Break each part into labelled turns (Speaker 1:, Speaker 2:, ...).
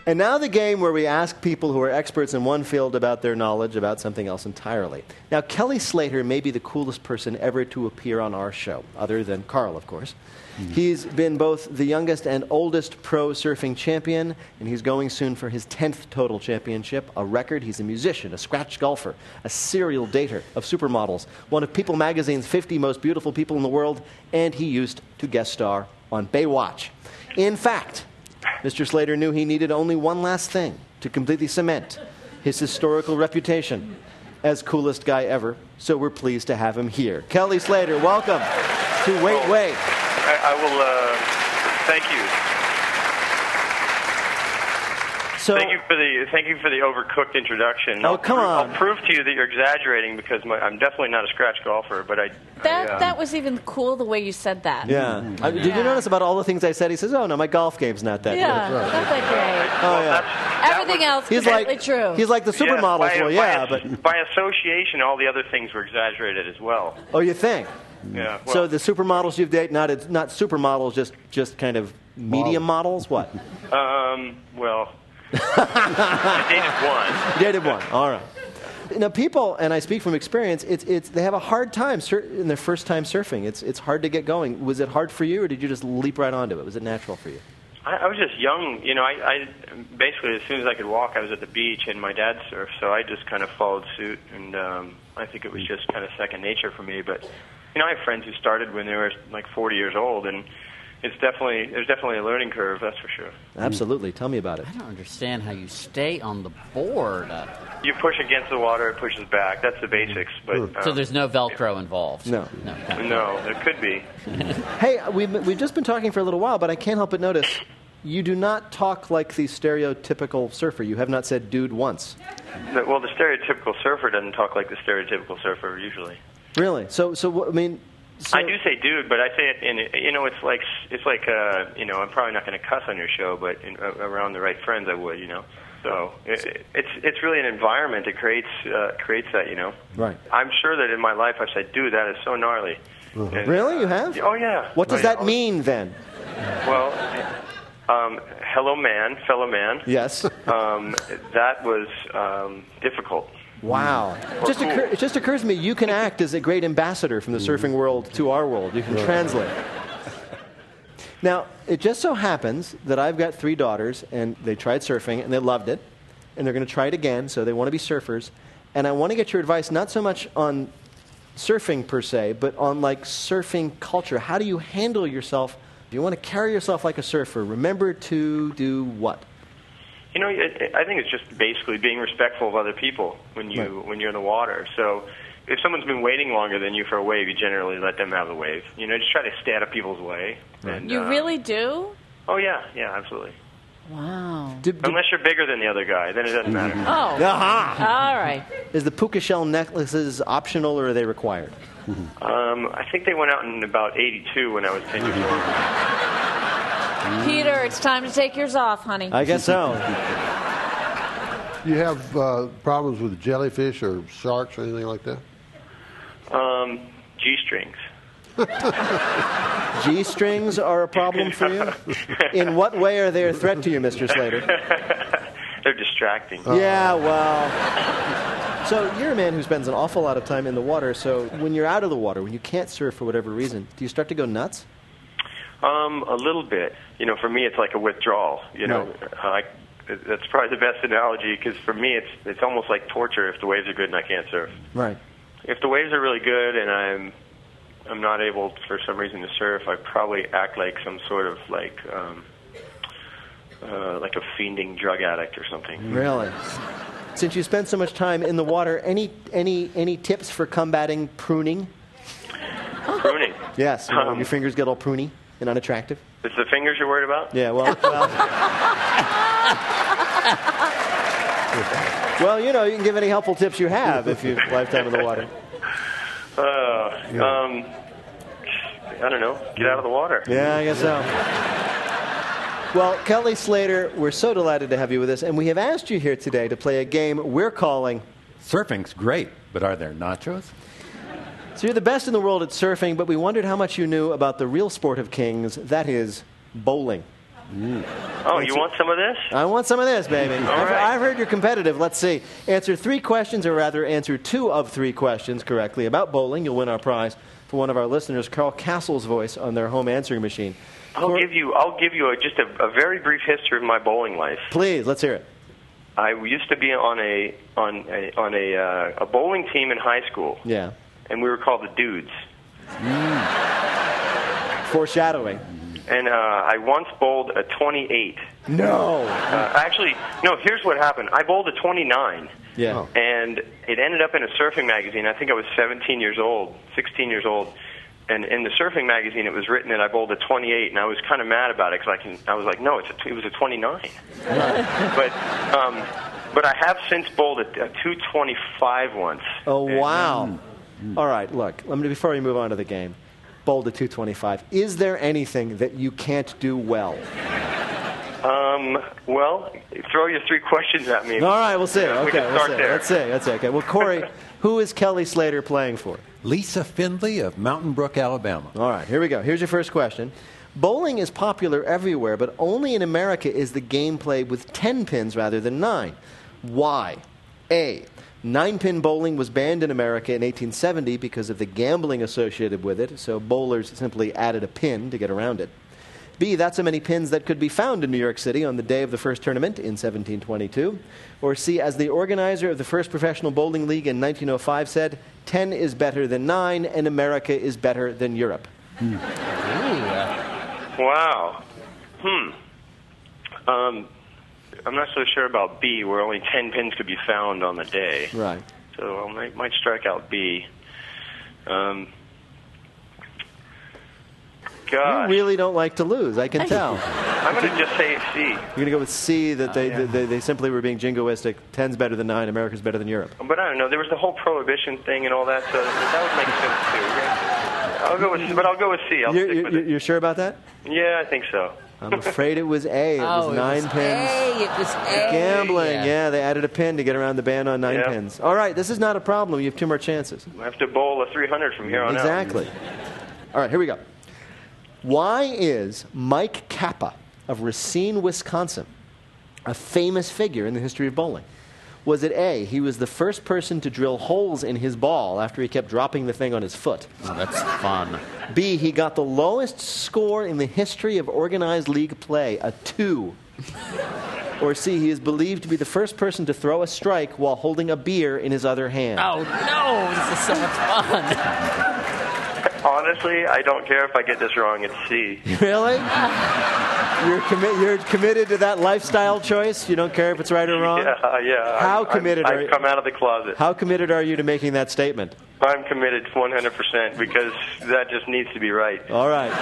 Speaker 1: And now the game where we ask people who are experts in one field about their knowledge about something else entirely. Now, Kelly Slater may be the coolest person ever to appear on our show, other than Carl, of course. He's been both the youngest and oldest pro surfing champion, and he's going soon for his 10th total championship, a record. He's a musician, a scratch golfer, a serial dater of supermodels, one of People magazine's 50 most beautiful people in the world, and he used to guest star on Baywatch. In fact, Mr. Slater knew he needed only one last thing to completely cement his historical reputation as coolest guy ever, so we're pleased to have him here. Kelly Slater, welcome to Wait, Wait.
Speaker 2: I will, thank you.
Speaker 1: So,
Speaker 2: thank you for the overcooked introduction.
Speaker 1: Oh, come on.
Speaker 2: I'll prove to you that you're exaggerating because I'm definitely not a scratch golfer, but
Speaker 3: That was even cool the way you said that.
Speaker 1: yeah. Did you notice about all the things I said? He says, oh, no, my golf game's not that
Speaker 3: Yeah,
Speaker 1: good.
Speaker 3: not that great.
Speaker 1: Oh, yeah.
Speaker 3: Everything else
Speaker 1: He's
Speaker 3: completely
Speaker 1: like,
Speaker 3: true.
Speaker 1: He's like the supermodels.
Speaker 2: But by association, all the other things were exaggerated as well.
Speaker 1: Oh, you think?
Speaker 2: Yeah. Well,
Speaker 1: So the supermodels you've dated, not supermodels, just kind of medium models? What?
Speaker 2: well, I dated one.
Speaker 1: You dated one. All right. Now, people, and I speak from experience, they have a hard time in their first time surfing. It's hard to get going. Was it hard for you, or did you just leap right onto it? Was it natural for you?
Speaker 2: I was just young. You know, I basically, as soon as I could walk, I was at the beach, and my dad surfed, so I just kind of followed suit, and I think it was just kind of second nature for me. But, you know, I have friends who started when they were like 40 years old, and there's definitely a learning curve, that's for sure.
Speaker 1: Absolutely. Tell me about it.
Speaker 4: I don't understand how you stay on the board.
Speaker 2: You push against the water, it pushes back. That's the basics. But
Speaker 4: So there's no Velcro involved?
Speaker 1: No.
Speaker 2: No, there could be.
Speaker 1: Hey, we've just been talking for a little while, but I can't help but notice you do not talk like the stereotypical surfer. You have not said dude once.
Speaker 2: Well, the stereotypical surfer doesn't talk like the stereotypical surfer usually.
Speaker 1: Really? So I mean... So,
Speaker 2: I do say dude, but I say it in, you know, it's like you know, I'm probably not going to cuss on your show, but around the right friends I would, you know. So it's really an environment that creates that, you know.
Speaker 1: Right.
Speaker 2: I'm sure that in my life I've said, dude, that is so gnarly. And,
Speaker 1: really? You have?
Speaker 2: Oh, yeah.
Speaker 1: What does that mean, then?
Speaker 2: Well, hello, man, fellow man.
Speaker 1: Yes.
Speaker 2: That was difficult.
Speaker 1: Wow. It just occurs to me you can act as a great ambassador from the surfing world to our world. You can translate. Now, it just so happens that I've got 3 daughters, and they tried surfing, and they loved it. And they're going to try it again, so they want to be surfers. And I want to get your advice not so much on surfing per se, but on, like, surfing culture. How do you handle yourself? If you want to carry yourself like a surfer, remember to do what?
Speaker 2: You know, I think it's just basically being respectful of other people when you're in the water. So if someone's been waiting longer than you for a wave, you generally let them have the wave. You know, just try to stay out of people's way.
Speaker 1: Right.
Speaker 2: And,
Speaker 3: You really do?
Speaker 2: Oh, yeah, absolutely.
Speaker 3: Wow.
Speaker 2: Unless you're bigger than the other guy, then it doesn't matter.
Speaker 3: Oh.
Speaker 1: Aha!
Speaker 3: All right.
Speaker 1: Is the puka shell necklaces optional, or are they required?
Speaker 2: I think they went out in about 82 when I was 10 years old.
Speaker 3: Peter, it's time to take yours off, honey.
Speaker 1: I guess so.
Speaker 5: You have problems with jellyfish or sharks or anything like that?
Speaker 2: G-strings.
Speaker 1: G-strings are a problem for you? In what way are they a threat to you, Mr. Slater?
Speaker 2: They're distracting.
Speaker 1: Yeah, well... So you're a man who spends an awful lot of time in the water, so when you're out of the water, when you can't surf for whatever reason, do you start to go nuts?
Speaker 2: A little bit. You know, for me, it's like a withdrawal. You know, that's probably the best analogy because for me, it's almost like torture if the waves are good and I can't surf.
Speaker 1: Right.
Speaker 2: If the waves are really good and I'm not able for some reason to surf, I probably act like some sort of like a fiending drug addict or something.
Speaker 1: Really? Since you spend so much time in the water, any tips for combating pruning?
Speaker 2: Pruning?
Speaker 1: Yes. You know, your fingers get all pruny and unattractive.
Speaker 2: It's the fingers you're worried about?
Speaker 1: Yeah, well, you know, you can give any helpful tips you have if you've lifetime in the water.
Speaker 2: I don't know. Get out of the water.
Speaker 1: Yeah, I guess so. Well, Kelly Slater, we're so delighted to have you with us, and we have asked you here today to play a game we're calling...
Speaker 6: Surfing's great, but are there nachos?
Speaker 1: So you're the best in the world at surfing, but we wondered how much you knew about the real sport of kings, that is, bowling.
Speaker 2: Oh, you want some of this?
Speaker 1: I want some of this, baby.
Speaker 2: right.
Speaker 1: I've heard you're competitive. Let's see. Answer 3 questions, or rather answer 2 of 3 questions correctly about bowling. You'll win our prize for one of our listeners, Carl Castle's voice on their home answering machine.
Speaker 2: I'll give you just a very brief history of my bowling life.
Speaker 1: Please, let's hear it.
Speaker 2: I used to be on a bowling team in high school.
Speaker 1: Yeah.
Speaker 2: And we were called the Dudes.
Speaker 1: Foreshadowing.
Speaker 2: And I once bowled a 28.
Speaker 1: No.
Speaker 2: Actually, no, here's what happened. I bowled a 29.
Speaker 1: Yeah.
Speaker 2: And it ended up in a surfing magazine. I think I was 16 years old. And in the surfing magazine, it was written that I bowled a 28, and I was kind of mad about it because I was like, no, it was a 29. But I have since bowled a 225 once.
Speaker 1: Oh, wow. All right, look, before we move on to the game, bowled a 225. Is there anything that you can't do well?
Speaker 2: Well, throw your 3 questions at me.
Speaker 1: All right, we'll see.
Speaker 2: We can start there.
Speaker 1: Let's see. Okay. Well, Corey, who is Kelly Slater playing for?
Speaker 6: Lisa Findley of Mountain Brook, Alabama.
Speaker 1: All right, here we go. Here's your first question. Bowling is popular everywhere, but only in America is the game played with 10 pins rather than 9. Why? A. 9-pin bowling was banned in America in 1870 because of the gambling associated with it, so bowlers simply added a pin to get around it. B, that's how many pins that could be found in New York City on the day of the first tournament in 1722. Or C, as the organizer of the first professional bowling league in 1905 said, 10 is better than 9, and America is better than Europe.
Speaker 2: Wow. I'm not so sure about B, where only 10 pins could be found on the day.
Speaker 1: Right.
Speaker 2: So I might strike out B. Gosh.
Speaker 1: You really don't like to lose, I can tell.
Speaker 2: I'm going to just say C.
Speaker 1: You're going to go with C, that they simply were being jingoistic. 10's better than 9, America's better than Europe.
Speaker 2: But I don't know. There was the whole prohibition thing and all that, so that would make sense too. I'll go with C. I'll stick with it.
Speaker 1: You're sure about that?
Speaker 2: Yeah, I think so.
Speaker 1: I'm afraid it was A. It was 9 pins.
Speaker 3: It was A.
Speaker 1: Gambling, yeah. They added a pin to get around the ban on 9 pins. All right, this is not a problem. You have 2 more chances.
Speaker 2: I have to bowl a 300 from here on out.
Speaker 1: Exactly. All right, here we go. Why is Mike Kappa of Racine, Wisconsin, a famous figure in the history of bowling? Was it A, he was the first person to drill holes in his ball after he kept dropping the thing on his foot?
Speaker 4: Oh, that's fun.
Speaker 1: B, he got the lowest score in the history of organized league play, a 2. Or C, he is believed to be the first person to throw a strike while holding a beer in his other hand.
Speaker 4: Oh, no, this is so much fun.
Speaker 2: Honestly, I don't care if I get this wrong. It's C.
Speaker 1: Really? You're committed to that lifestyle choice? You don't care if it's right or wrong?
Speaker 2: Yeah.
Speaker 1: How committed are you?
Speaker 2: I've come out of the closet.
Speaker 1: How committed are you to making that statement?
Speaker 2: I'm committed 100% because that just needs to be right.
Speaker 1: All right.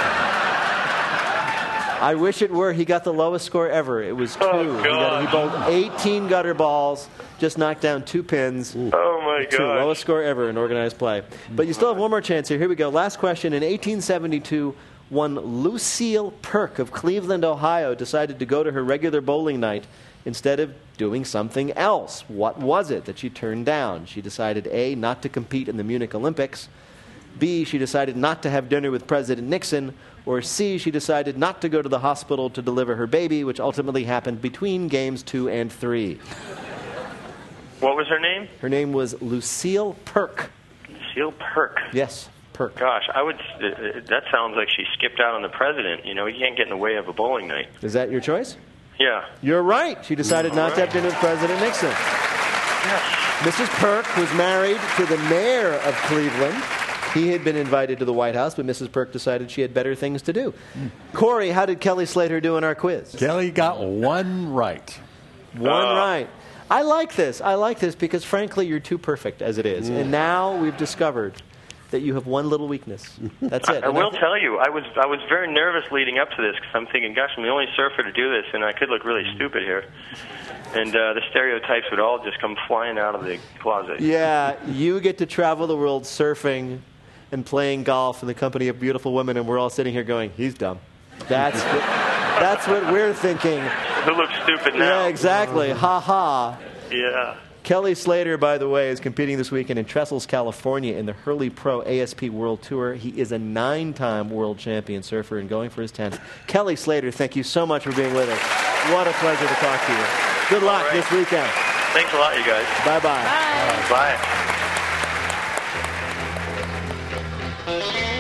Speaker 1: I wish it were. He got the lowest score ever. It was 2.
Speaker 2: Oh, God.
Speaker 1: He bowled 18 gutter balls, just knocked down 2 pins.
Speaker 2: Oh, my
Speaker 1: God.
Speaker 2: gosh.
Speaker 1: Lowest score ever in organized play. But you still have one more chance here. Here we go. Last question. In 1872, one Lucille Perk of Cleveland, Ohio, decided to go to her regular bowling night instead of doing something else. What was it that she turned down? She decided, A, not to compete in the Munich Olympics. B, she decided not to have dinner with President Nixon. Or C, she decided not to go to the hospital to deliver her baby, which ultimately happened between games 2 and 3.
Speaker 2: What was her name?
Speaker 1: Her name was Lucille Perk.
Speaker 2: Lucille Perk.
Speaker 1: Yes, Perk.
Speaker 2: Gosh, that sounds like she skipped out on the president. You know, you can't get in the way of a bowling night.
Speaker 1: Is that your choice?
Speaker 2: Yeah.
Speaker 1: You're right. She decided not to have dinner with President Nixon.
Speaker 2: Yes.
Speaker 1: Mrs. Perk was married to the mayor of Cleveland. He had been invited to the White House, but Mrs. Perk decided she had better things to do. Corey, how did Kelly Slater do in our quiz?
Speaker 6: Kelly got 1 right.
Speaker 1: 1 right. I like this because, frankly, you're too perfect as it is. And now we've discovered that you have one little weakness. That's it.
Speaker 2: I will tell you, I was very nervous leading up to this because I'm thinking, gosh, I'm the only surfer to do this, and I could look really stupid here. And the stereotypes would all just come flying out of the closet.
Speaker 1: Yeah, you get to travel the world surfing and playing golf in the company of beautiful women, and we're all sitting here going, he's dumb. That's what we're thinking.
Speaker 2: Who looks stupid now?
Speaker 1: Yeah, exactly. Ha ha.
Speaker 2: Yeah.
Speaker 1: Kelly Slater, by the way, is competing this weekend in Trestles, California in the Hurley Pro ASP World Tour. He is a 9-time world champion surfer and going for his 10th. Kelly Slater, thank you so much for being with us. What a pleasure to talk to you. Good luck this weekend.
Speaker 2: Thanks a lot, you guys.
Speaker 1: Bye-bye.
Speaker 3: Bye.
Speaker 2: Bye.